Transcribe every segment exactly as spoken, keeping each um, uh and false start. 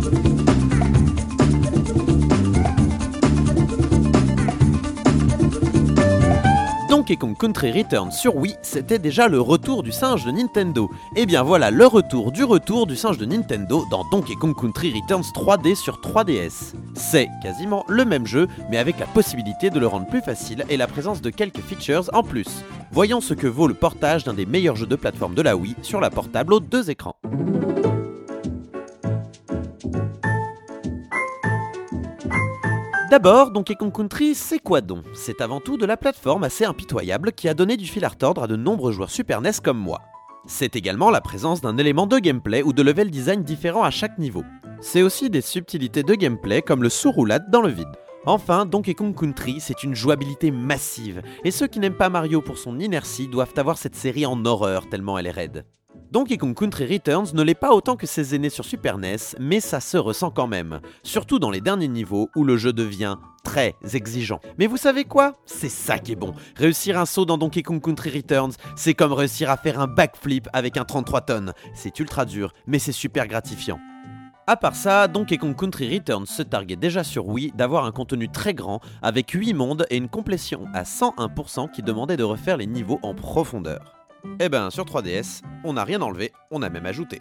Donkey Kong Country Returns sur Wii, c'était déjà le retour du singe de Nintendo. Et bien voilà le retour du retour du singe de Nintendo dans Donkey Kong Country Returns trois D sur trois D S. C'est quasiment le même jeu, mais avec la possibilité de le rendre plus facile et la présence de quelques features en plus. Voyons ce que vaut le portage d'un des meilleurs jeux de plateforme de la Wii sur la portable aux deux écrans. D'abord, Donkey Kong Country, c'est quoi donc? C'est avant tout de la plateforme assez impitoyable qui a donné du fil à retordre à de nombreux joueurs Super N E S comme moi. C'est également la présence d'un élément de gameplay ou de level design différent à chaque niveau. C'est aussi des subtilités de gameplay comme le saut-roulade dans le vide. Enfin, Donkey Kong Country, c'est une jouabilité massive, et ceux qui n'aiment pas Mario pour son inertie doivent avoir cette série en horreur tellement elle est raide. Donkey Kong Country Returns ne l'est pas autant que ses aînés sur Super N E S, mais ça se ressent quand même, surtout dans les derniers niveaux où le jeu devient très exigeant. Mais vous savez quoi? C'est ça qui est bon. Réussir un saut dans Donkey Kong Country Returns, c'est comme réussir à faire un backflip avec un trente-trois tonnes. C'est ultra dur, mais c'est super gratifiant. À part ça, Donkey Kong Country Returns se targuait déjà sur Wii d'avoir un contenu très grand, avec huit mondes et une complétion à cent un pour cent qui demandait de refaire les niveaux en profondeur. Eh ben sur trois D S, on n'a rien enlevé, on a même ajouté.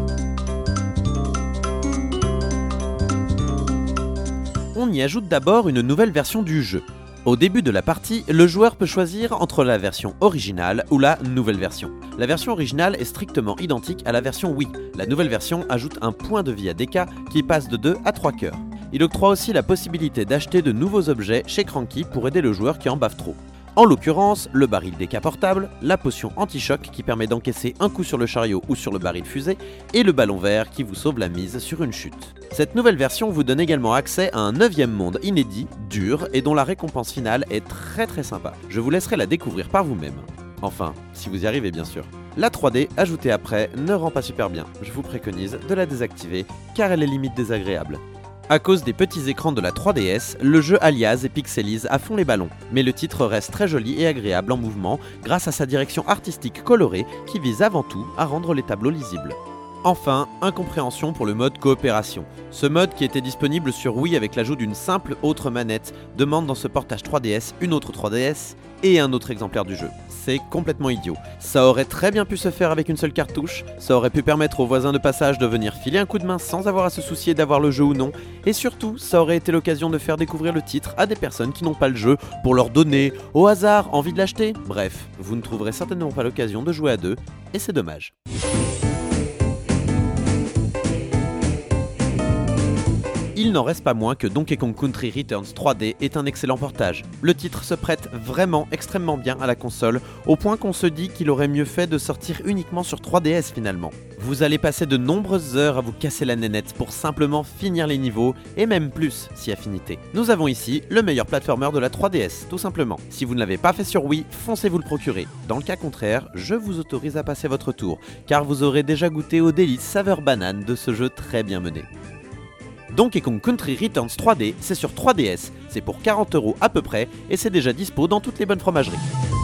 On y ajoute d'abord une nouvelle version du jeu. Au début de la partie, le joueur peut choisir entre la version originale ou la nouvelle version. La version originale est strictement identique à la version Wii. La nouvelle version ajoute un point de vie A D K qui passe de deux à trois cœurs. Il octroie aussi la possibilité d'acheter de nouveaux objets chez Cranky pour aider le joueur qui en bave trop. En l'occurrence, le baril décaportable, la potion anti-choc qui permet d'encaisser un coup sur le chariot ou sur le baril fusée, et le ballon vert qui vous sauve la mise sur une chute. Cette nouvelle version vous donne également accès à un neuvième monde inédit, dur, et dont la récompense finale est très très sympa. Je vous laisserai la découvrir par vous-même. Enfin, si vous y arrivez bien sûr. La trois D, ajoutée après, ne rend pas super bien. Je vous préconise de la désactiver, car elle est limite désagréable. À cause des petits écrans de la trois D S, le jeu aliase et pixelise à fond les ballons, mais le titre reste très joli et agréable en mouvement grâce à sa direction artistique colorée qui vise avant tout à rendre les tableaux lisibles. Enfin, incompréhension pour le mode coopération. Ce mode qui était disponible sur Wii avec l'ajout d'une simple autre manette demande dans ce portage trois D S une autre trois D S et un autre exemplaire du jeu. C'est complètement idiot. Ça aurait très bien pu se faire avec une seule cartouche, ça aurait pu permettre aux voisins de passage de venir filer un coup de main sans avoir à se soucier d'avoir le jeu ou non, et surtout, ça aurait été l'occasion de faire découvrir le titre à des personnes qui n'ont pas le jeu pour leur donner, au hasard, envie de l'acheter. Bref, vous ne trouverez certainement pas l'occasion de jouer à deux, et c'est dommage. Il n'en reste pas moins que Donkey Kong Country Returns trois D est un excellent portage. Le titre se prête vraiment extrêmement bien à la console, au point qu'on se dit qu'il aurait mieux fait de sortir uniquement sur trois D S finalement. Vous allez passer de nombreuses heures à vous casser la nénette pour simplement finir les niveaux, et même plus si affinité. Nous avons ici le meilleur platformer de la trois D S, tout simplement. Si vous ne l'avez pas fait sur Wii, foncez vous le procurer. Dans le cas contraire, je vous autorise à passer votre tour, car vous aurez déjà goûté aux délices saveur banane de ce jeu très bien mené. Donkey Kong Country Returns trois D, c'est sur trois D S, c'est pour quarante euros à peu près, et c'est déjà dispo dans toutes les bonnes fromageries.